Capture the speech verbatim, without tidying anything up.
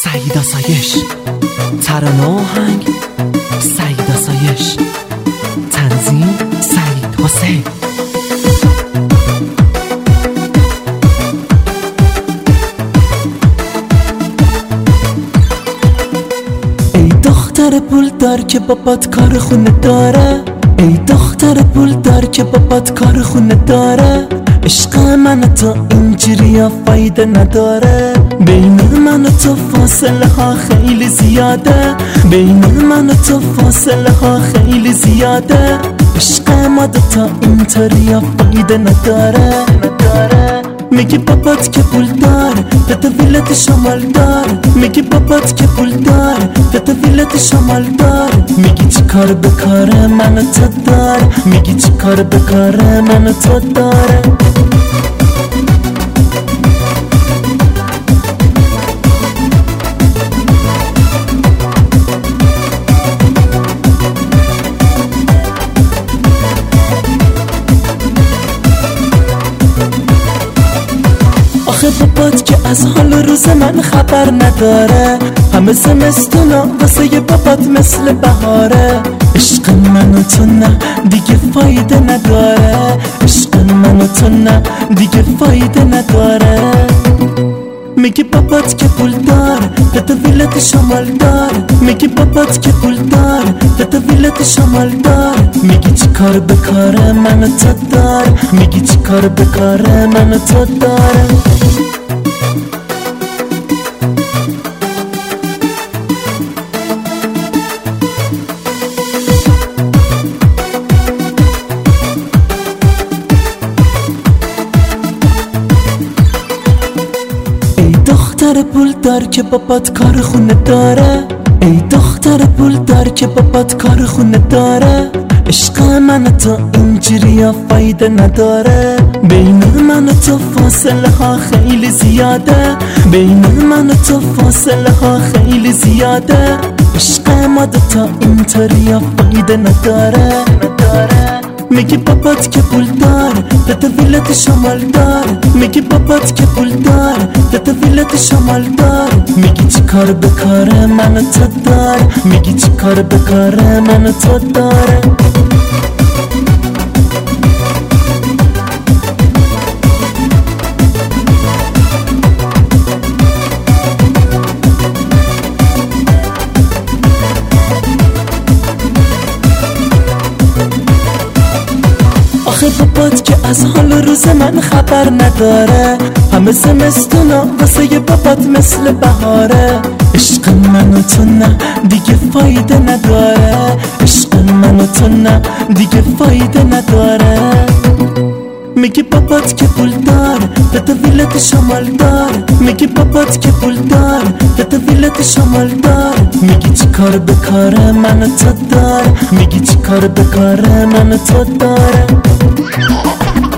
سعید آسایش، ترانه و آهنگ سعید آسایش، تنظیم سعید حسین. ای دختر پول دار که بابات کار خونه داره، ای دختر پول دار که بابات کار خونه داره. عشق من تو اینجوری ها فایده نداره، بین من و تو فاصله ها خیلی زیاده، بین من و تو فاصله ها خیلی زیاده. عشق ما دوتا اینطوری ها فایده نداره. میگی بابات که پول دار دوتا ویلت شمال دار، میگی بابات که پول دار دوتا ویلت شمال دار. میگی چی کار به کار من و تو دار، میگی چی کار به کار من و تو داره. آخه بابات که از حال روز من خبر نداره، همه زمستونا واسه بابات مثل بهاره. عشق من و تو نه دیگه فایده نداره، عشق من و تو نه دیگه فایده نداره. میگی بابات که پول دار دوتا ویلت شمال دار، میگی بابات که پول دار دوتا ویلت شمال دار. میگی چی کار به کار من و تو دار، میگی چی کار به کار من و تو داره. دختر پول دار که بابات کار خونه داره، ای دختر پول دار که بابات کار خونه داره. عشق من و تو اینجوری ها فایده نداره، بین من و تو فاصله ها خیلی زیاده، بین من و تو فاصله ها خیلی زیاده. عشق ما دوتا اینطوری ها فایده نداره. میگی بابات که پول دار دوتا ویلت شمال دار، میگی بابات که پول دار دوتا ویلت شمال دار. میگی چی کار به کار من و تو دار، میگی چی کار به کار من و تو داره. آخه بابات که از حال روز من خبر نداره، همه زمستونا واسه بابات مثل بهاره. عشق من و تو نه دیگه فایده نداره، عشق من و تو نه دیگه فایده نداره. میگی بابات که پول دار دوتا ویلت شمال دار، میگی بابات که پول دار دوتا ویلت شمال دار. میگی چی کار به کار من و تو دار، میگی چی کار به کار من و تو داره.